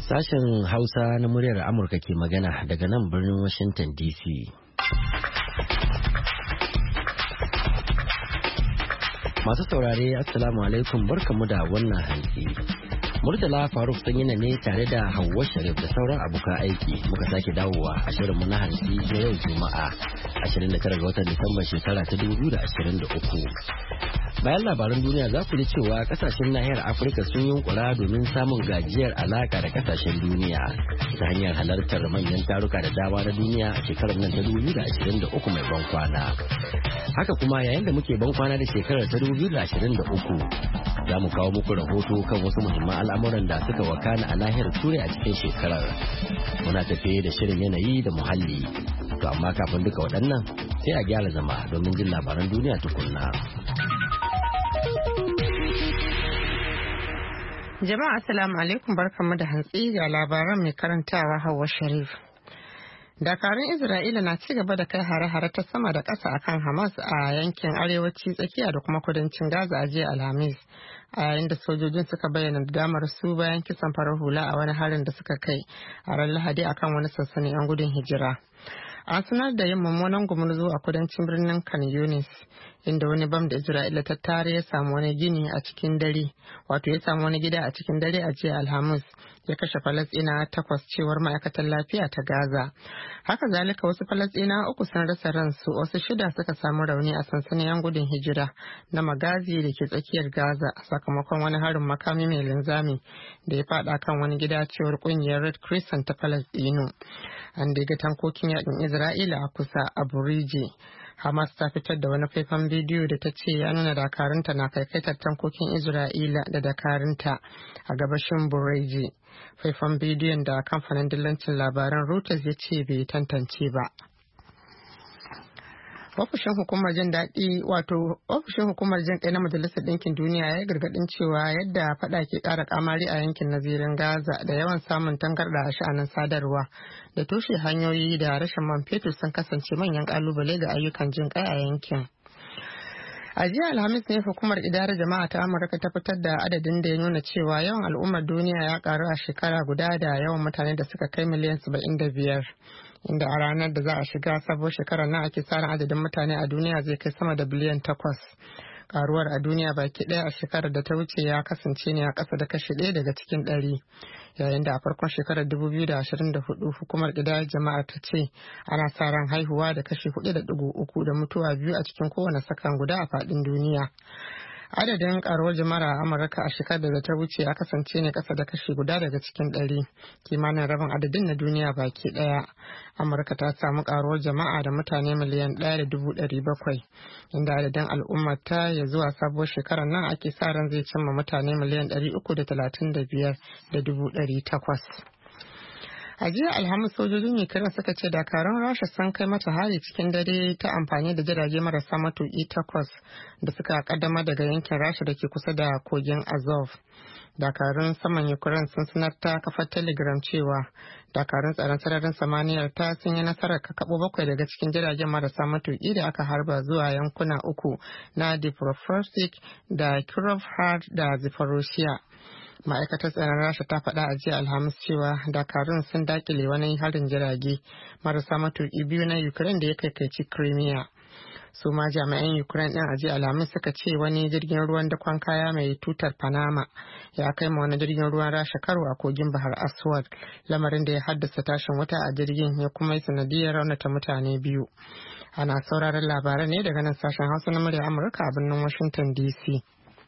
Sashen Hausa na muryar Amurka ke magana daga nan birnin Washington DC. Masu saurare Assalamu alaikum barkamu da wannan hantsi. Murtala Faruk Sanyina ne tare da Hauwa Sharif da sauran abokan aiki muka sake dawowa a shirinmu na hantsi na yau Juma'a 29 ga watan Disamba shekara ta 2023. Bayan labaran duniya za ku ji cewa kasashen nahiyar Afirka sun yunkura domin samun gajiyar alaka da kasashen duniya ta hanyar halartar manyan taruka da dama na duniya a shekarar nan ta 2023 mai ban kwana. Haka kuma yayin da muke ban kwana da shekarar ta 2023 za mu kawo muku rahoto kan wasu muhimman al'amuran da suka wakana a nahiyar Turai a cikin shekarar. Muna tafiye da shirin yanayi da muhalli. To amma kafin duka waɗannan sai a gyara zama domin jin labaran duniya tukunna. Jama'a assalamu alaikum barkanmu da hantsi ga labaran mai karantawa Hauwa Sharif. Dakarun Isra'ila na ci gaba da kai hare-hare ta sama da ƙasa akan Hamas a yankin arewaci tsakiya da kuma kudancin Gaza a jiya Alhamis, a yayin da sojojin suka bayyana damar su bayan kisan farar hula a wani harin da suka kai a ran Lahadi akan wani sansanin 'yan gudun hijira. An sanar da yin mummunan gumurzu a kudancin birnin Khan Yunis, inda wani bam da Isra'ila ta tare ya samu wani gini a cikin dare, wato ya samu wani gida a cikin dare a jiya Alhamis, ya kashe Falasɗinawa 8 cewar ma'aikatar lafiya ta Gaza. Haka zalika wasu Falasɗinawa 3 sun rasa ransu, wasu 6 suka samu rauni a sansanin 'yan gudun hijira na Magazi da ke tsakiyar Gaza sakamakon wani harin makami mai linzami da ya fada kan wani gida cewar kungiyar Red Crescent ta Falasɗinu. An daga tankokin yakin Isra'ila a kusa a Buriji. Hamas ta fitar da wani faifan bidiyo da ta ce ya nuna dakarunta na kaikaitar tankokin Isra'ila da dakarunta a gabashin Bureji. Faifan bidiyon da kamfanin dillancin labaran Reuters ya ce bai tantance ba. Ofishin hukumar jin kai na Majalisar Ɗinkin Duniya ya yi gargaɗin cewa yadda faɗa ke ƙara kamari a yankin nazirin Gaza da yawan samun tangarɗa a sha'anin sadarwa da toshe hanyoyi da rashin man fetur sun kasance manyan ƙalubale ga ayyukan jin kai a yankin. A jiya Alhamis ne hukumar idara jama'a ta Amurka ta fitar da adadin da ya nuna cewa yawan al'ummar duniya ya karu a shekara guda da yawan mutane da suka kai miliyan 75. Inda a ranar da za a shiga sabuwar shekarar nan ake tsarin adadin mutane a duniya zai kai sama da biliyan 8. Karuwar a duniya baki ɗaya a shekarar da ta wuce ya kasance ne a ƙasa da kashi 1 daga cikin 100. Yayin da a farkon shekarar 2024 hukumar ƙidayar jama'ar ta ce ana sa ran haihuwa da kashi 4.3 da mutuwa 2 a cikin kowane sakan guda a faɗin duniya. Adadin karuwar jama'ar a Amurka a shekarar da ta wuce ya kasance ne kasa da kashi 1 daga cikin 100, kimanin rabin adadin na duniya baki daya. Amurka ta samu karuwar jama'a da mutane miliyan 1.700, inda adadin al'ummar ta ya zuwa sabuwar shekarar nan ake sa ran zai cimma mutane miliyan 335,800. A jiya Alhamis sojojin Ukraine suka ce dakarun Rasha sun kai mata hari cikin dare ta amfani da jirage marasa matuƙi 8 da suka kaddama daga yankin Rasha da ke kusa da kogin Azov. Dakarun saman Ukraine sun sanar ta kafar Telegram cewa dakarun tsaron sararin samaniyar ta sun yi nasarar kakabo 7 daga cikin jiragen marasa matuƙi da aka harba zuwa yankuna 3 na Dnipropetrovsk da Kirovgrad da Zaporozhye. Ma'aikatar tsaron Rasha ta faɗa a jiya Alhamis cewa dakarun sun dakile wani harin jirage marasa matuƙi 2 na Ukraine da ya kaikaici Crimea. Su ma jami'an Ukraine ɗin a jiya Alhamis suka ce wani jirgin ruwan dakon kaya mai tutar Panama ya kai ma wani jirgin ruwan Rasha karo a kogin Bahar Aswad, lamarin da ya haddasa tashin wuta a jirgin ya kuma yi sanadiyar raunata mutane 2. Ana sauraron labaran ne daga nan sashen Hausa na murya Amurka a birnin Washington DC.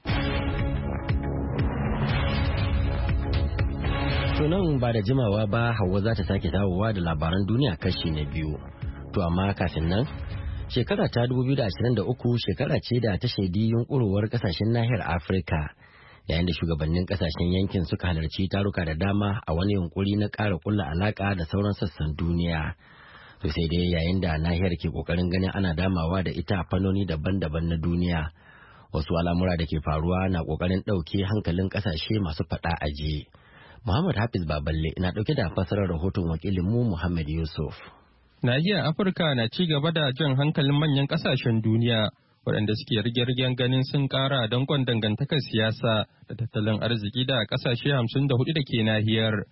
To nan ba da jimawa ba Hauwa za ta sake dawowa da labaran duniya kashi na 2. To amma kafin nan, shekara ta 2023 shekara ce da ta shaidi yunkurowar kasashen nahiyar Afirka, yayin da shugabannin kasashen yankin suka halarci taruka da dama a wani yunkuri na ƙara kulla alaka da sauran sassan duniya. To sai dai yayin da nahiyar ke kokarin ganin ana damawa da ita a fannoni daban-daban na duniya, wasu al'amura da ke faruwa na kokarin ɗauke hankalin kasashe masu faɗa aji. Muhammad Hafiz Baballe na ɗauke da fasarar rahoton wakilinmu Muhammad Yusuf. Nahiyar Afirka na ci gaba da jan hankalin manyan ƙasashen duniya waɗanda suke rige-rigen ganin sun ƙara danƙon dangantakar siyasa da tattalin arziki da ƙasashe 54 da ke nahiyar.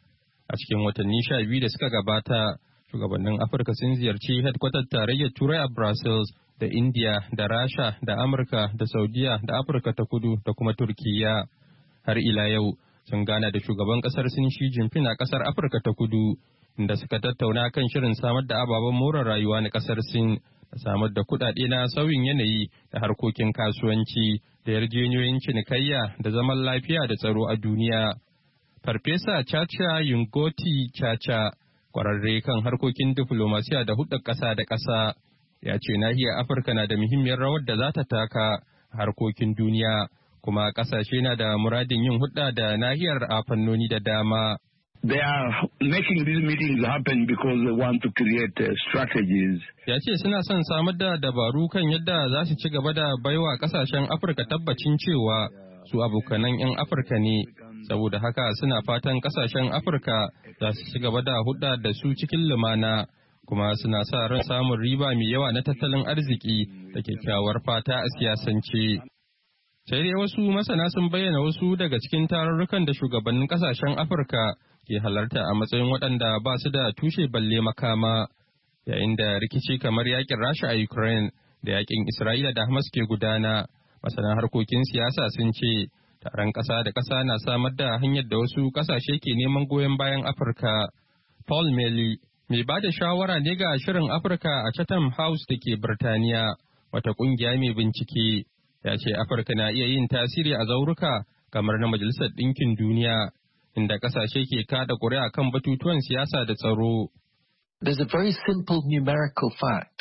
A cikin watanni 12 da suka gabata, shugabannin Afirka sun ziyarci hedkwatar tarayyar Turai a Brussels da India da Rasha da Amurka da Saudiya da Afirka ta Kudu da kuma Turkiyya. Har ila yau sun gana da shugaban kasar Sin Xi Jinping a kasar Afirka ta Kudu, inda suka tattauna kan shirin samar da ababen more rayuwa na kasar Sin, da samar da kuɗaɗe na sauyin yanayi da harkokin kasuwanci da yarjejeniyoyin cinikayya da zaman lafiya da tsaro a duniya. Farfesa Chacha Yungoti Chacha, kwararre kan harkokin diflomasiya da hudar ƙasa da ƙasa, ya ce nahiyar Afirka na da muhimmiyar rawar da za ta taka a harkokin duniya, kuma ƙasashe na da muradin yin hudda da nahiyar a fannoni da dama. They are making these meetings happen because they want to create strategies. Ya ce suna son samar da dabaru kan yadda za su ci gaba da baiwa ƙasashen Afirka tabbacin cewa su abokanan 'yan Afirka ne. Saboda haka suna fatan kasashen Afirka za su ci gaba da hudda da su cikin lumana, kuma suna sa ran samun riba mai yawa na tattalin arziki da kyakkyawar fata a siyasance. Sai dai wasu masana sun bayyana wasu daga cikin tarurrukan da shugabannin kasashen Afirka ke halarta a matsayin waɗanda ba su da tushe balle makama, yayin da rikici kamar yakin Rasha a Ukraine da yakin Isra'ila da Hamas ke gudana. Masana harkokin siyasa sun ce taron ƙasa da ƙasa na samar da hanyar da wasu ƙasashe ke neman goyon bayan Afirka. Paul Melly, mai ba da shawara ne ga shirin Afirka a Chatham House da ke Birtaniya, wata ƙungiya mai bincike, ya ce Afirka na iya yin tasiri a zauruka kamar na Majalisar Ɗinkin Duniya, inda ƙasashe ke kada ƙuri'a kan batutuwan siyasa da tsaro. There's a very simple numerical fact.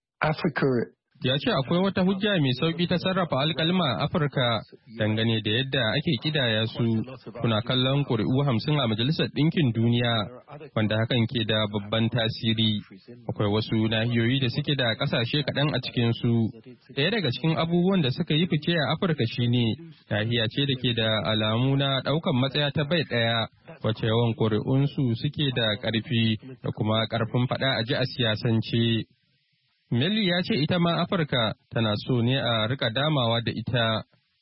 Africa Ya ce akwai wata hujja mai sauƙi ta sarrafa alƙalma a Afirka dangane da yadda ake kidaya su. Kuna kallon ƙuri'u 50 a Majalisar Ɗinkin Duniya, wanda hakan ke da babban tasiri. Akwai wasu nahiyoyi da suke da ƙasashe kaɗan a cikinsu. Ɗaya daga cikin abubuwan da suka yi fice a Afirka shine nahiya ce da ke da alamu na ɗaukan matsaya ta bai ɗaya, wacce yawan ƙuri'unsu suke da ƙarfi da kuma ƙarfin faɗa a ji a siyasance. Melly ya ce ita ma Afirka tana so ne a rika damawa da ita.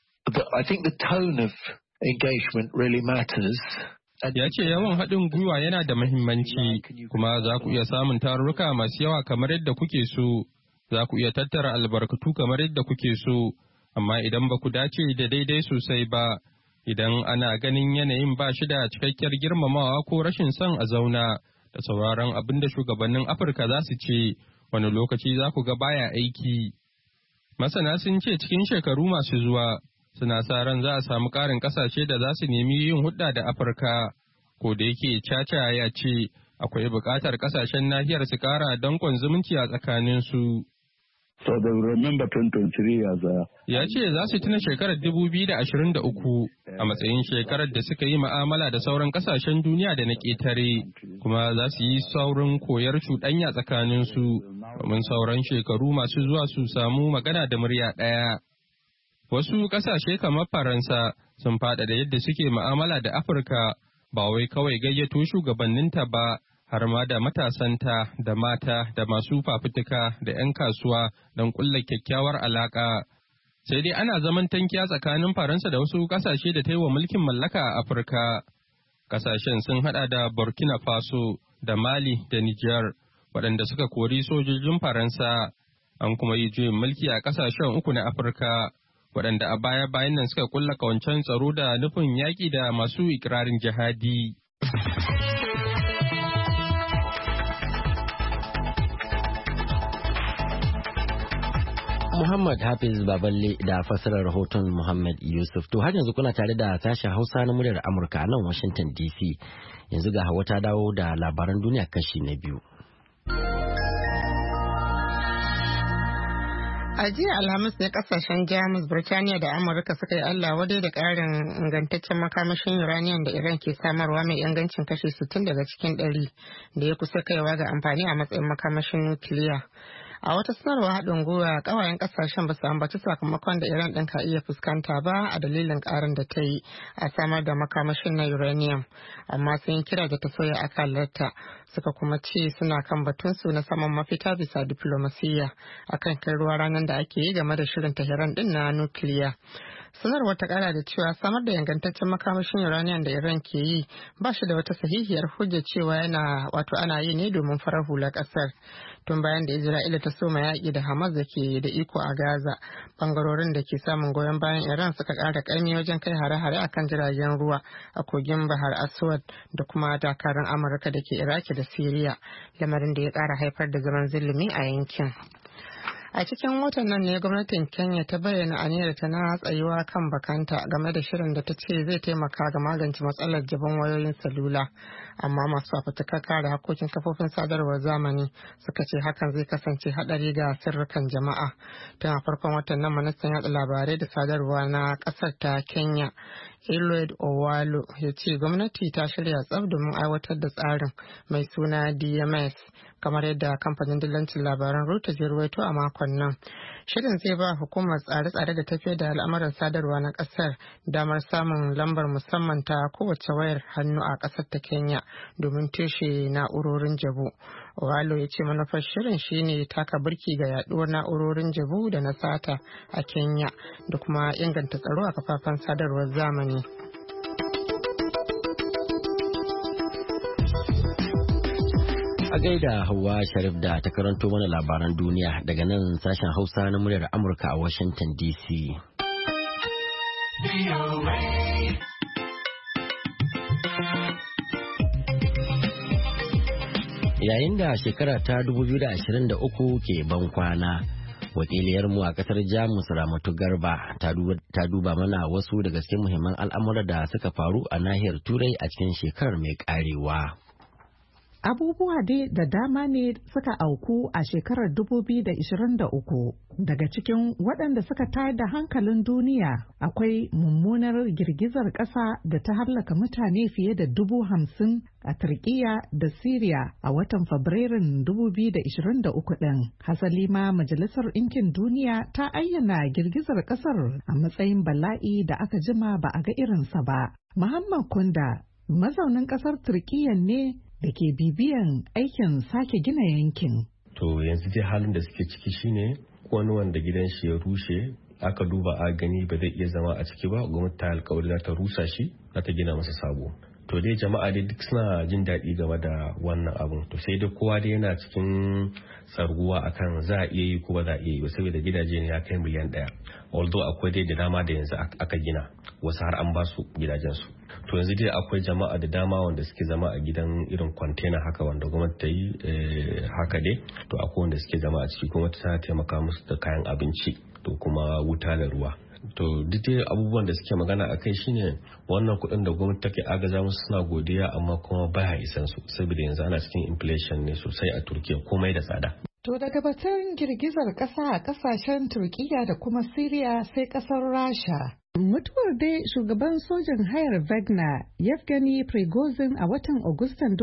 I think the tone of engagement really matters. Ya ce yawan haɗin gwiwa yana da mahimmanci, kuma za ku iya samun tarurruka masu yawa kamar yadda kuke so, za ku iya tattara albarkatu kamar yadda kuke so, amma idan ba ku dace da daidai sosai ba, idan ana ganin yanayin ba shi da cikakkiyar girmamawa ko rashin son a zauna da sauraron abin da shugabannin Afirka za su ce, wani lokaci za ku ga baya aiki. Masana sun ce cikin shekaru masu zuwa suna sa ran za a samu ƙarin ƙasashe da za su nemi yin hudda da Afirka, ko da yake Chacha ya ce akwai buƙatar ƙasashen nahiyar su ƙara danƙon zumunci a tsakaninsu. So they will remember 2023 as a... Ya ce za su tuna shekarar 2023 a matsayin shekarar da suka yi ma'amala da sauran kasashen duniya da na ƙetare, kuma za su yi saurin koyar cuɗanya tsakaninsu domin sauran shekaru masu zuwa su samu magana da murya ɗaya. Wasu ƙasashe kamar Faransa sun faɗaɗa yadda suke ma'amala da Afirka, ba wai kawai gayyato shugabanninta ba, har ma da matasanta da mata da masu fafutuka da 'yan kasuwa don ƙulla kyakkyawar alaƙa. Sai dai ana zaman tankiya tsakanin Faransa da wasu ƙasashe da ta yi wa mulkin mallaka a Afirka. Ƙasashen sun haɗa da Burkina Faso da Mali da Nijar, waɗanda suka kori sojojin Faransa. An kuma yi juyin mulki a ƙasashen uku na Afirka, waɗanda a baya-bayan nan suka ƙulla kawancen tsaro da nufin yaƙi da masu ikirarin jihadi. Muhammad Hafiz Baballe da fassarar rahoton Muhammad Yusuf. To har yanzu kuna tare da sashen Hausa na muryar Amurka a nan Washington DC. Yanzu ga Hawa ta dawo da labaran duniya kashi na biyu. A jiya Alhamis ne kasashen Jamus, Birtaniya da Amurka suka yi Allah wadai da ƙarin ingantaccen makamashin uranium da Iran ke samarwa mai ingancin kashi 60 daga cikin 100 da ya kusa kaiwa ga amfani a matsayin makamashin nukiliya. A wata sanarwa haɗin gwiwa ƙawayen ƙasashen ba su ambaci sakamakon da Iran ɗin ka iya fuskanta ba a dalilin ƙarin da ta yi a samar da makamashin na uranium, amma sun kira da ta sauya akalarta, suka kuma ce suna kan batunsu na saman mafita bisa diflomasiyya akan kai ruwa ranar da ake yi game da shirin Tehran ɗin na nukiliya. Sanarwar ta kara da cewa samar da ingantaccen makamashin uranium da Iran ke yi ba shi da wata sahihiyar hujja cewa ana yi ne domin farar hula kasar. Tun bayan da Isra'ila ta soma yaƙi da Hamas da ke da iko a Gaza, bangarorin da ke samun goyon bayan Iran suka ƙara ƙaimi wajen kai hare-hare akan jiragen ruwa a kogin Bahar Aswad da kuma dakarun Amurka da ke Iraki da Siriya, lamarin da ya ƙara haifar da zaman zulumi a yankin. A cikin watan nan ne gwamnatin Kenya ta bayyana aniyarta na tsayuwa kan bakanta game da shirin da ta ce zai taimaka ga magance matsalar jabin wayoyin salula. Amma masu fafutukar kare hakokin kafofin sadarwar zamani suka ce hakan zai kasance hadari ga sirrukan jama'a. Tun a farkon watan nan ministan yaɗa labarai da sadarwa na ƙasar ta Kenya, Eliud Owalo, ya ce gwamnati ta shirya tsaf domin aiwatar da tsarin mai suna DMS, kamar yadda kamfanin dillancin labaran Reuters ya ruwaito a makon nan. Shirin zai ba hukumar tsare-tsare da tafiyar da al'amuran sadarwa na kasar damar samun lambar musamman ta kowace wayar hannu a kasar ta Kenya domin toshe na'urorin jabu. Owalo ya ce manufar shirin shine taka birki ga yaduwar na'urorin jabu da na sata a Kenya da kuma inganta tsaro a kafafen sadarwar zamani. A gaida Hauwa Sharif da ta karanto mana labaran duniya daga nan sashen Hausa na muryar Amurka a Washington DC. Yayin da shekara ta 2023 ke ban kwana, wakiliyarmu a kasar Jamus Ramatu Garba ta duba mana wasu daga cikin muhimman al'amura da suka faru a nahiyar Turai a cikin shekarar mai karewa. Abubuwa dai da dama ne suka auku a shekarar 2023. Daga cikin waɗanda suka tayar da hankalin duniya akwai mummunar girgizar ƙasa da ta hallaka mutane fiye da 50,000 a Turkiyya da Siriya a watan Fabrairun 2023 ɗin. Hasali ma Majalisar Ɗinkin Duniya ta ayyana girgizar ƙasar a matsayin bala'i da aka jima ba a ga irinsa ba. Muhammad Kunda, mazaunin ƙasar Turkiyya ne da ke bibiyan aikin sake gina yankin. To yanzu dai halin da suke ciki shine wani wanda gidan shi ya rushe aka duba a gani ba zai iya zama a ciki ba, gwamnati ta alkawari za ta rusa shi, za ta gina masa sabo. To dai jama'a dai duk suna jin daɗi game da wannan abun. To sai dai kowa dai yana cikin tsarguwa akan za a iya yi ko ba za a iya yi ba, saboda gidaje ne ya kai miliyan 1. Although akwai dai da dama da yanzu aka gina, wasu har an ba su gidajensu. To yanzu dai akwai jama'a da dama wanda suke zama a gidan irin kwantena haka wanda gwamnati ta yi haka dai. To akwai wanda suke zama a ciki, gwamnati tana taimaka musu da kayan abinci to kuma wuta da ruwa. To duk dai abubuwan da suke magana a kai shine wannan kuɗin da gwamnati take agaza musu suna godiya, amma kuma baya isan su saboda yanzu ana cikin inflation ne sosai a Turkiya, komai da tsada. To daga batun girgizar ƙasa a ƙasashen Turkiyya da kuma Siriya sai ƙasar Rasha. Mutuwar dai shugaban sojin hayar Wagner Yevgeny Prigozhin a watan Agustan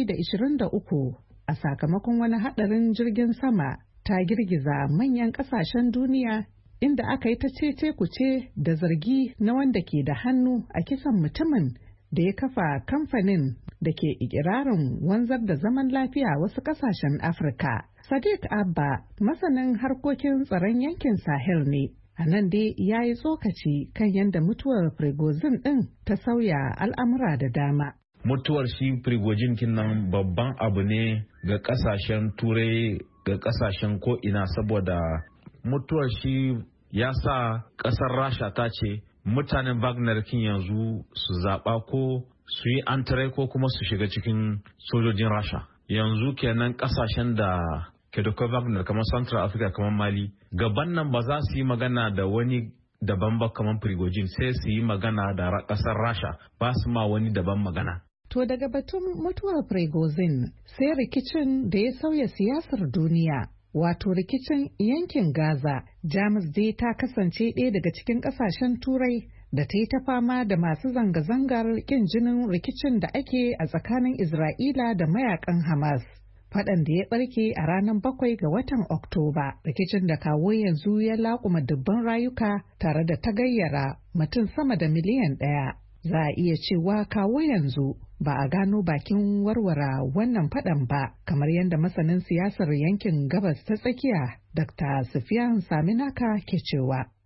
2023 a sakamakon wani haɗarin jirgin sama ta girgiza manyan ƙasashen duniya, inda aka yi ta cece kuce da zargi na wanda ke da hannu a kisan mutumin da ya kafa kamfanin da ke ikirarin wanzar da zaman lafiya wasu ƙasashen Afirka. Sadiq Abba, masanin harkokin tsaron yankin Sahel ne. A nan dai ya yi tsokaci kan yadda mutuwar Prigozhin ɗin ta sauya al'amura da dama. Mutuwar shi Prigozhin nan babban abu ne ga ƙasashen Turai, ga ƙasashen ko'ina, saboda mutuwar shi ya sa ƙasar Rasha ta ce mutanen Wagner kin yanzu su zaɓa ko su yi antare ko kuma su shiga cikin sojojin Rasha. Yanzu kenan ƙasashen da ke da Wagner kamar Central Africa kamar Mali, gaban nan ba za su yi magana da wani daban ba kamar Prigozhin, sai su yi magana da ƙasar Rasha, ba su ma wani daban magana. To daga batun mutuwar Prigozhin sai rikicin da ya sauya siyasar duniya, wato rikicin yankin Gaza. Jamus dai ta kasance ɗaya daga cikin ƙasashen Turai da ta yi ta fama da masu zanga-zangar ƙin jinin rikicin da ake a tsakanin Isra'ila da mayakan Hamas. Faɗan da ya ɓarke a ranar 7 ga watan Oktoba, rikicin da kawo yanzu ya laƙuma dubban rayuka tare da ta gayyara mutum sama da miliyan 1. Za a iya cewa kawo yanzu ba a gano bakin warware wannan faɗan ba, kamar yadda masanin siyasar yankin gabas ta tsakiya Dr. Sufyan Saminaka ke cewa.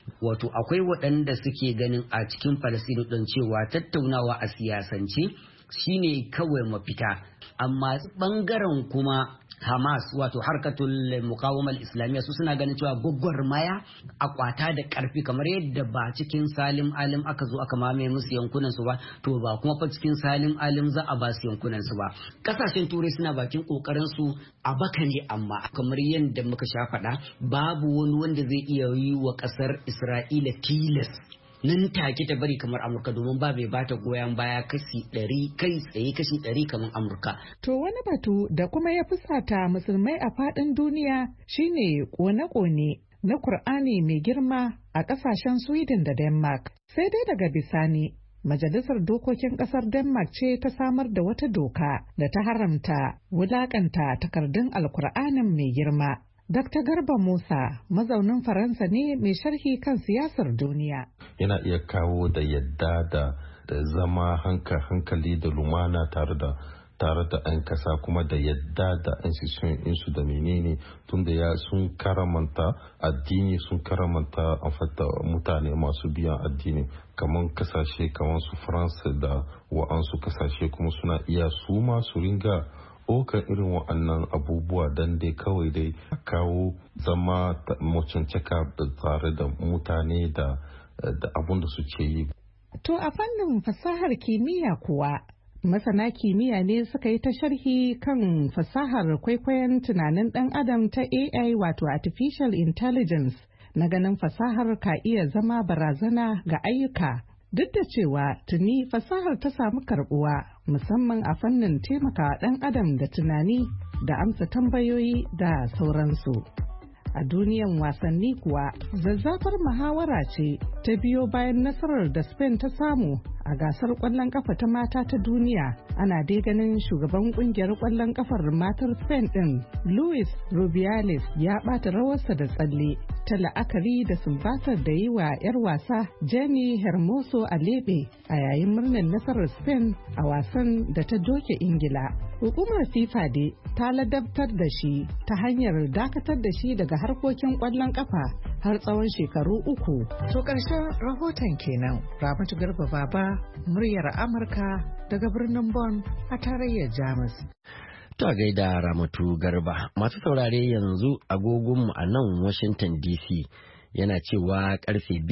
wato akwai waɗanda suke ganin a cikin Falasɗinu ɗin cewa tattaunawa a siyasance shine kawai mafita, amma ɓangaren kuma Hamas wato harkatul muqawamah islamiyya su suna ganin cewa gwagwarmaya a kwata da karfi kamar yadda ba cikin salim alim aka zo aka mamaye musu yankunan su ba, to ba kuma fa cikin salim alim za a ba su yankunan su ba. Kasashen turai suna bakin kokarin su a baka ne, amma kamar yadda muka sha faɗa babu wani wanda zai iya yi wa ƙasar Isra'ila tilas nan take ta bari kamar Amurka, domin ba bai bata goyon baya kashi 100 kai tsaye kashi 100 kamar Amurka. To wani batu da kuma ya fusata musulmai a faɗin duniya shine kone-kone na Kur'ani mai girma a ƙasashen Sweden da Denmark. Sai dai daga bisani Majalisar Dokokin Ƙasar Denmark ce ta samar da wata doka da ta haramta wulaƙanta takardun Alkur'anin mai girma. Dr. Garba Musa mazaunin Faransa ne mai sharhi kan siyasar duniya. Yana iya kawo da yadda da zama hankali da lumana tare da 'yan kasa, kuma da yadda da institution insu da menene, tunda sun karamanta addini, sun karamanta amfata mutane masu biyan addini, kamar kasashe kamar su France da wa'ansu kasashe kuma suna iya su ma su ringa ɗaukar irin waɗannan abubuwa don dai kawai dai kawo zama mutuntaka tare da mutane da abun da suke yi. To a fannin fasahar kimiyya kuwa, masana kimiyya ne suka yi ta sharhi kan fasahar kwaikwayon tunanin ɗan adam ta AI wato Artificial Intelligence, na ganin fasahar ka iya zama barazana ga ayyuka. Duk da cewa tuni fasahar ta samu karbuwa musamman a fannin taimakawa ɗan adam da tunani da amsa tambayoyi da sauransu. A duniyan wasanni kuwa, zazzafar muhawara ce ta biyo bayan nasarar da Spain ta samu a gasar ƙwallon ƙafa ta mata ta duniya. Ana dai ganin shugaban ƙungiyar ƙwallon ƙafar matar Spain ɗin, Luis Rubiales, ya ɓata rawarsa da tsalle ta la'akari da sumbatar da yi wa 'yar wasa Jenny Hermoso a leɓe a yayin murnar nasarar Spain a wasan da ta doke Ingila. Hukumar FIFA dai ta ladabtar da shi ta hanyar dakatar da shi daga harkokin ƙwallon ƙafa har tsawon shekaru 3. To ƙarshen rahoton kenan. Ramatu Garba Baba, muryar Amurka daga birnin Bonn a tarayyar Jamus. To a gaida Ramatu Garba. Masu saurare yanzu agogonmu a nan Washington DC yana cewa karfe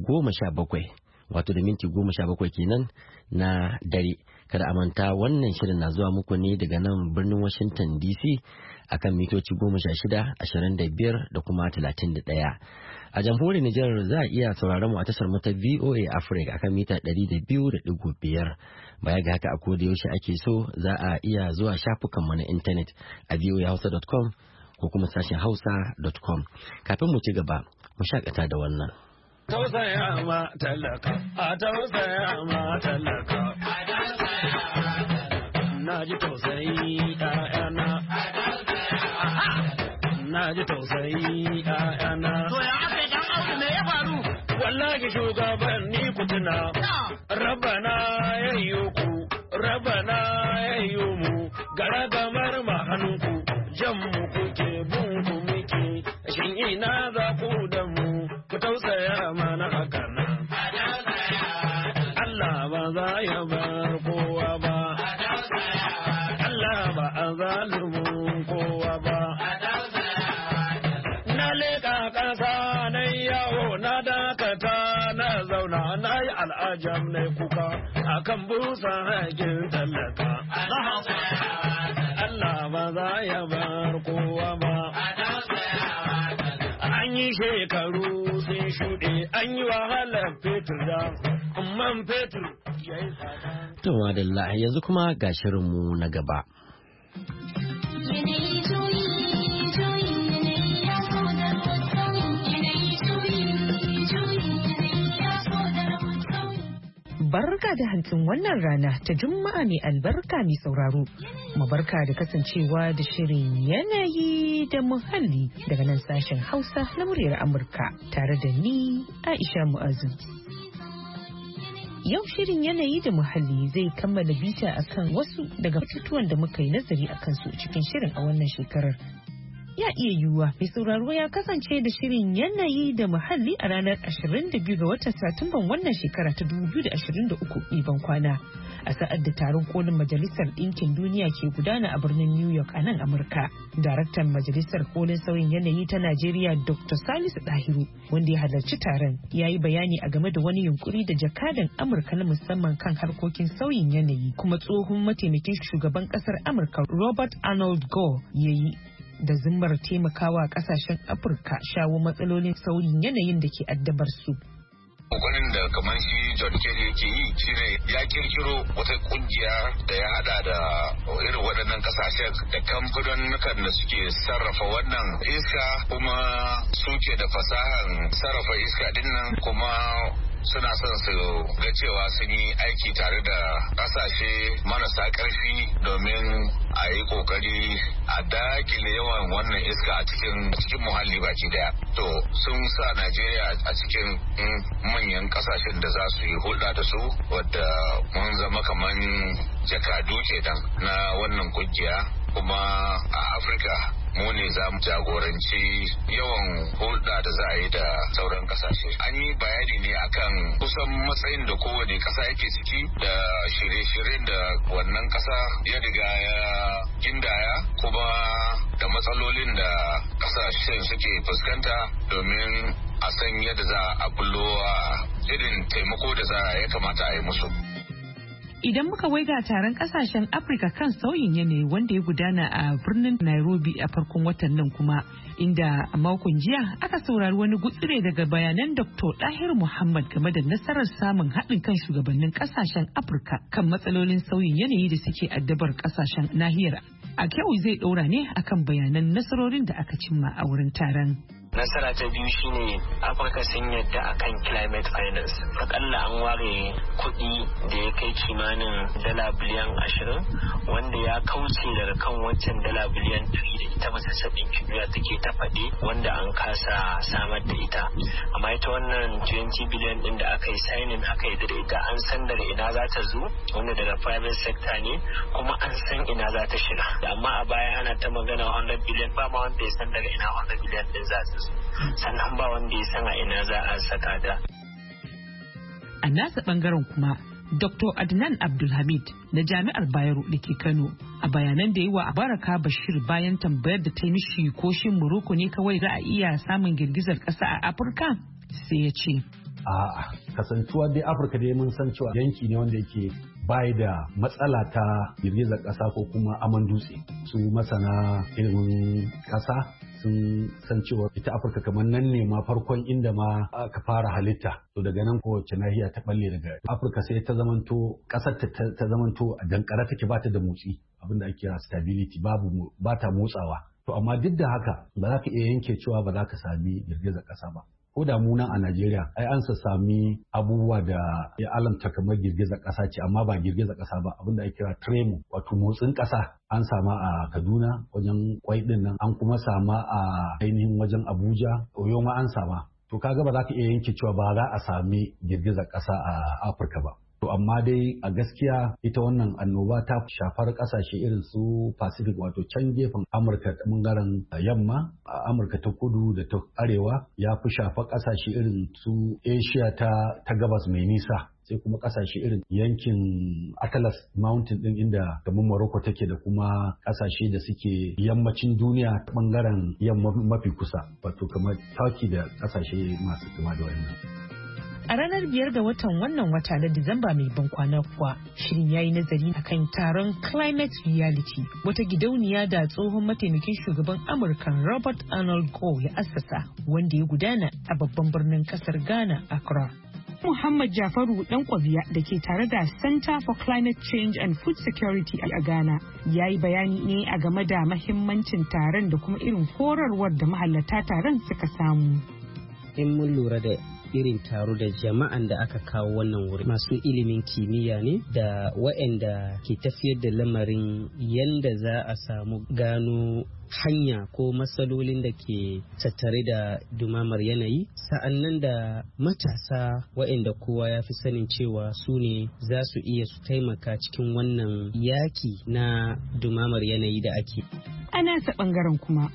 2:17, wato da minti 17 kenan na dare. Kada a manta wannan shirin na zuwa muku ne daga nan birnin Washington DC akan mitoci 16, 25 da kuma 31. A jamhuriyar Nijar za a iya sauraron mu a tashar mu ta VOA Africa akan mita 200.5. Baya ga haka a koda yaushe ake so za a iya zuwa shafukan mu na intanet a voahausa.com ko kuma sashen hausa.com. Kafin mu ci gaba, mu shakata da wannan. Tausaya ma talaka, a tausaya ma talaka. Na ji tausayi ɗayana. Na ji tausayi ɗayana. To ya aka yi ɗan audu me ya faru? Wallahi shugabanni ku tuna. Rabana ya yi ku, rabana ya yi mu. Gara gamar mahanku, jan mu kuke bin ku muke. Shin ina za ku da mu, ku tausaya mana haka nan. Allah ba za ya bar kowa ba. Allah ba a zalumin kowa ba. Na leƙa ƙasa na yawo na dakata na zauna na yi al'ajam na kuka akan busa haƙin tallaka. Allah ba za ya bar kowa ba. An yi shekaru sun shuɗe an yi wahalar fetur da man fetur ya yi tsada. To madalla yanzu kuma ga shirinmu na gaba. Barka da hantsin wannan rana ta Juma'a mai albarka mai sauraro. Mabarka da kasancewa da shirin yanayi da muhalli daga nan sashen Hausa na muryar Amurka tare da ni Aisha Mu'azu. Yau shirin yanayi da muhalli zai kammala bita akan wasu daga batutuwan da muka yi nazari akan su cikin shirin a wannan shekarar. ya iya yiwuwa mai sauraro ya kasance da shirin yanayi da muhalli a ranar 22 ga watan Satumban wannan shekara ta 2023 ban kwana a sa'ad da taron kolin Majalisar Ɗinkin Duniya ke gudana a birnin New York a nan Amurka. Daraktan Majalisar Kolin Sauyin Yanayi ta Najeriya Dr. Salisu Dahiru wanda ya halarci taron ya yi bayani a game da wani yunkuri da jakadan Amurka na musamman kan harkokin sauyin yanayi kuma tsohon mataimakin shugaban kasar Amurka Robert Arnold Gore ya yi da zimmar taimakawa kasashen Afirka shawo matsalolin sauyin yanayin da ke addabar su. Kokarin da kamar shi John Kerry yake yi shine ya kirkiro wata kungiya da ya hada da irin waɗannan kasashen da kamfanonukan da suke sarrafa wannan iska kuma suke da fasahan sarrafa iska dinnan kuma suna son su ga cewa sun yi aiki tare da kasashe marasa karfi domin a yi kokari a dakile yawan wannan iska a cikin muhalli baki daya. To sun sa Najeriya a cikin manyan kasashen da za su yi hulɗa da su wadda mun zama kaman jakadu kenan na wannan kungiya kuma a Afirka mu ne za mu jagoranci yawan hulɗa da za a yi da sauran kasashe. An yi bayani ne akan kusan matsayin da kowane ƙasa yake ciki da shirye-shiryen da wannan ƙasa ya riga ya gindaya kuma da matsalolin da ƙasashen suke fuskanta domin a san yadda za a bullo irin taimako da za ya kamata a yi musu. Idan muka waiga taron kasashen Afirka kan sauyin yanayi wanda ya gudana a birnin Nairobi a farkon watan nan kuma inda a makon jiya aka saurari wani gutsire daga bayanan Dr. Dahir Muhammad game da nasarar samun haɗin kan shugabannin kasashen Afirka kan matsalolin sauyin yanayi da suke addabar kasashen nahiyar. A kyau zai ɗora ne akan bayanan nasarorin da aka cimma a wurin taron. Nasara ta biyu shine Afirka sun yadda akan climate finance. Akalla an ware kuɗi da ya kai kimanin dala biliyan 20 wanda ya kauce daga kan wancan dala biliyan 3 da ita Majalisar Ɗinkin Duniya take ta faɗi wanda an kasa samar da ita. Amma ita wannan 20 biliyan ɗin da aka yi signing aka yi da ita an san daga ina za ta zo wanda daga private sector ne kuma an san ina za ta shiga. Amma a baya ana ta magana 100 biliyan ba ma wanda ya san daga ina 100 biliyan ɗin za ta zo. Sannan ba wanda ya san a ina za a saka da. A nasa bangaren kuma Dr. Adnan Abdulhamid na Jami'ar Bayero da ke Kano a bayanan da yi wa Baraka Bashir bayan tambayar da ta yi mishi ko shin Morocco ne kawai za a iya samun girgizar ƙasa a Afirka sai ya ce. A'a, kasantuwa dai Afirka dai mun san cewa yanki ne wanda yake bai da matsala ta girgizar ƙasa ko kuma aman dutse. Su masana ilimin ƙasa sun san cewa ita Afirka kamar nan ne ma farkon inda ma aka fara halitta. To daga nan kowace nahiya ta balle daga Afirka sai ta zamanto ƙasar ta zamanto a dankara take ba ta da motsi abinda ake kira stability ba ta motsawa. To amma duk da haka ba za ka iya yanke cewa ba za ka sami girgizar ƙasa ba. Ko da mu nan a Najeriya ai an sami abubuwa da ya alamta kamar girgizar ƙasa ce amma ba girgizar ƙasa ba abinda ake kira tremor wato motsin ƙasa an sama a Kaduna wajen Kwai din nan an kuma sama a ainihin wajen Abuja Oyo ma an sama to kaga ba za ka iya yanke cewa ba za a sami girgizar ƙasa a Afirka ba. To amma dai a gaskiya ita wannan annoba ta shafar kasashe irin su Pacific wato can gefen Amurka ta bangaren yamma, Amurka ta kudu da ta arewa ya fi shafar kasashe irin su Asia ta gabas mai nisa. Sai kuma kasashe irin yankin Atlas Mountain din inda kamar Morocco take da kuma kasashe da suke yammacin duniya ta bangaren yamma mafi kusa wato kamar Turkey da kasashe masu kama da wannan. A ranar 5 ga watan wannan wata na Disamba mai ban kwana kuwa, shirin ya yi nazari akan taron Climate Reality, wata gidauniya da tsohon mataimakin shugaban Amurka Robert Arnold Gore ya assasa, wanda ya gudana a babban birnin kasar Ghana, Accra. Muhammad Jafaru dan kwabiya da ke tare da Center for Climate Change and Food Security a Ghana ya yi bayani ne a game da mahimmancin taron da kuma irin horarwar da mahallata taron suka samu. In mun lura da irin taro da jama'an da aka kawo wannan wuri masu ilimin kimiyya ne da waɗanda ke tafiyar da lamarin yanda za a samu gano hanya ko matsalolin da ke tattare da dumamar yanayi sa'annan da matasa waɗanda kowa ya fi sanin cewa su ne za su iya su taimaka cikin wannan yaki na dumamar yanayi da ake. Ana ta ɓangaren kuma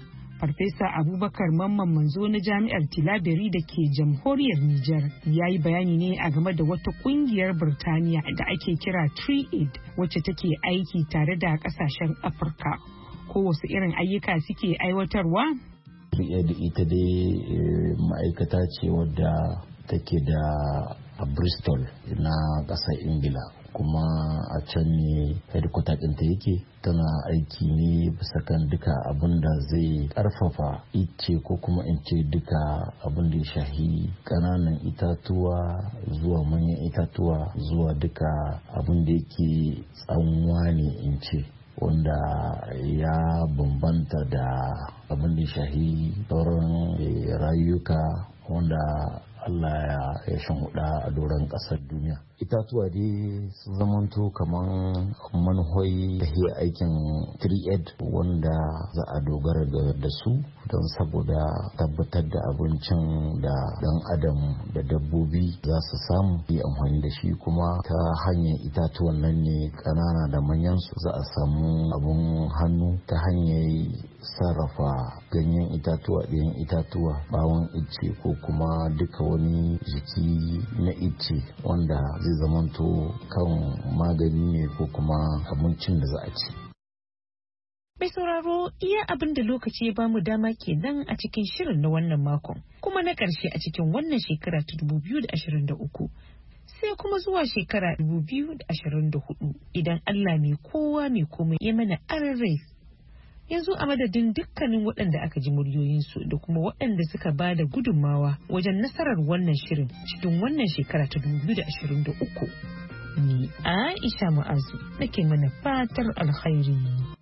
Farfesa Abubakar Mamman Manzo na Jami'ar Tilaberi da ke jamhuriyar Nijar ya yi bayani ne a game da wata kungiyar Birtaniya da ake kira TreeAid wacce take aiki tare da kasashen Afirka. Ko wasu irin ayyuka suke aiwatarwa? TreeAid ita dai ma'aikata ce wadda take da a Bristol na ƙasar Ingila, kuma a can ne headquarter ɗinta yake. Tana aiki ne bisa kan duka abin da zai ƙarfafa ice ko kuma in ce duka abin da ya shahi ƙananan itatuwa zuwa manyan itatuwa zuwa duka abin da yake tsanwa ne in ce, wanda ya bambanta da abin da ya shahi sauran rayuka wanda Allah ya shanhuda a doron ƙasar duniya. Itatuwa dai sun zamanto kamar manhoyi da ke aikin TreeAid wanda za a dogara da su don saboda tabbatar da abincin da dan adam da dabbobi za su samu yi amfani da shi, kuma ta hanyar itatuwan nan ne ƙanana da manyan su za a samu abun hannu ta hanyar sarrafa ganyen itatuwa, ɗayan itatuwa, bawon ice ko kuma duka wani jiki na ice wanda zai zamanto kan magani ne ko kuma abincin da za a ci. Mai sauraro, iya abin da lokaci ya bamu dama kenan a cikin shirin na wannan makon, kuma na ƙarshe a cikin wannan shekara ta 2023. Sai kuma zuwa shekara 2024 idan Allah mai kowa mai komai ya mana rai. Yanzu a madadin dukkanin waɗanda aka ji muryoyinsu da kuma waɗanda suka ba da gudunmawa wajen nasarar wannan shirin cikin wannan shekara ta 2023. Ni Aisha Mu'azu nake mana fatar alkhairi.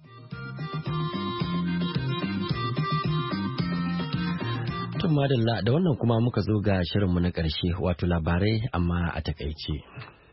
Tun madalla da wannan kuma muka zo ga shirinmu na ƙarshe, wato labarai amma a takaice.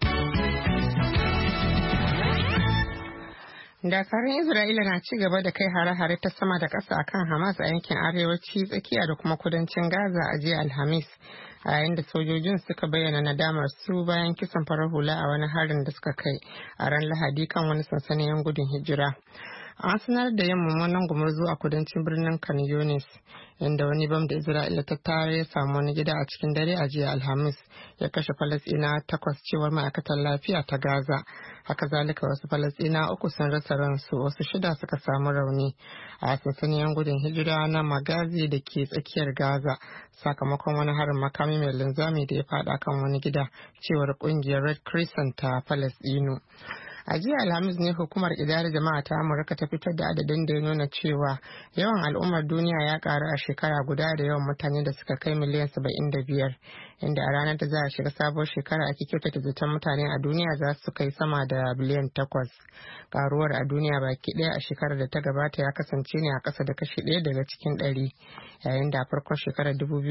Dakarun Isra'ila na ci gaba da kai hare-hare ta sama da ƙasa akan Hamas a yankin arewaci, tsakiya da kuma kudancin Gaza a jiya Alhamis, a yayin da sojojin suka bayyana nadamar su bayan kisan farar hula a wani harin da suka kai a ran Lahadi kan wani sansanin 'yan gudun hijira. An sanar da yin mummunan gumurzu a kudancin birnin Khan Yunis, inda wani bam da Isra'ila ta tare ya samu wani gida a cikin dare a jiya Alhamis, ya kashe Falasɗinawa 8 cewar ma'aikatar lafiya ta Gaza. Haka zalika wasu Falasɗinawa 3 sun rasa ransu, wasu 6 suka samu rauni a sansanin 'yan gudun hijira na Magazi da ke tsakiyar Gaza, sakamakon wani harin makami mai linzami da ya fada kan wani gida, cewar kungiyar Red Crescent ta Falasɗinu. A jiya Alhamis ne hukumar idare jama'a ta Amurka ta fitar da adadin da ya nuna cewa yawan al'ummar duniya ya karu a shekara guda da yawan mutane da suka kai miliyan 75, inda a ranar da za a shiga sabuwar shekara ake kyautata zaton mutane a duniya za su kai sama da biliyan 8. Karuwar a duniya baki ɗaya a shekarar da ta gabata ya kasance ne a ƙasa da kashi 1 daga cikin 100, yayin da a farkon shekarar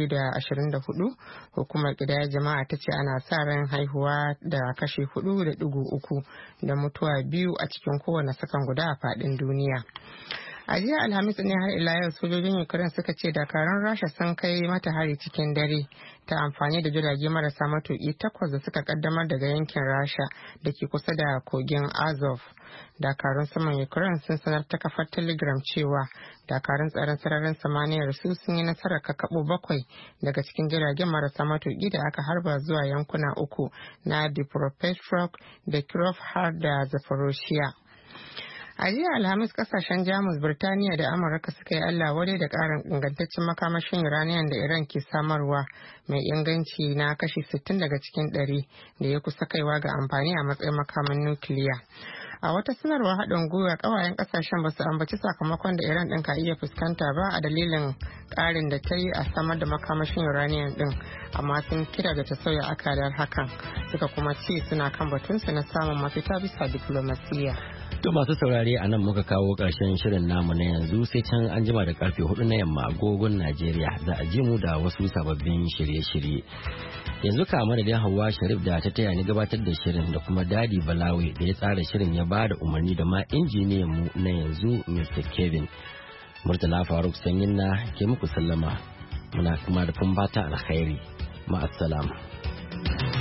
2024 hukumar idare jama'a ta ce ana sa ran haihuwa da kashi 4.3 da mutuwa 2 a cikin kowane sakan guda a faɗin duniya. A jiya Alhamis ne har ila yau sojojin Ukraine suka ce dakarun Rasha sun kai mata hari cikin dare ta amfani da jirage marasa matuƙi 8 da suka kaddamar daga yankin Rasha da ke kusa da kogin Azov. Dakarun saman Ukraine sun sanar ta kafar Telegram cewa dakarun tsaron sararin samaniyar su sun yi nasarar kakabo 7 daga cikin jiragen marasa matuƙi da aka harba zuwa yankuna 3 na Dnipropetrovsk da Kirov har da Zaporozhye. A jiya Alhamis kasashen Jamus, Birtaniya da Amurka suka yi Allah wadai da ƙarin ingantaccen makamashin uranium da Iran ke samarwa mai inganci na kashi 60 daga cikin 100 da ya kusa kaiwa ga amfani a matsayin makamin nukiliya. A wata sanarwar haɗin gwiwa, ƙawayen ƙasashen ba su ambaci sakamakon da Iran ɗin ka iya fuskanta ba a dalilin ƙarin da ta yi a samar da makamashin uranium ɗin, amma sun kira da ta sauya akalar hakan, suka kuma ce suna kan batunsu na samun mafita bisa diflomasiyya. To masu saurare a nan muka kawo ƙarshen shirin namu na yanzu, sai can an jima da karfe 4 na yamma agogon Najeriya za a ji mu da wasu sababbin shirye-shirye. Yanzu ka madadin Hauwa Sharif da ta taya ni gabatar da shirin da kuma Dadi Balawe da ya tsara shirin ya ba da umarni da ma injiniyan mu na yanzu Mr. Kevin. Murtala Faruk Sanyin na ke muku sallama. Muna kuma da fatan alkhairi. Ma'assalam.